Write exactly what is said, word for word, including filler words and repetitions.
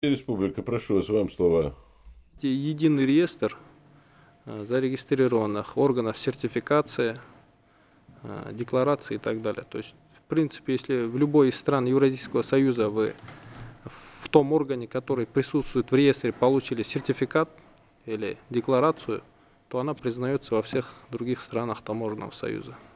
Республика, прошу вас, вам слово. Единый реестр э, зарегистрированных органов сертификации, э, декларации и так далее. То есть, в принципе, если в любой из стран Евразийского союза вы в том органе, который присутствует в реестре, получили сертификат или декларацию, то она признается во всех других странах таможенного союза.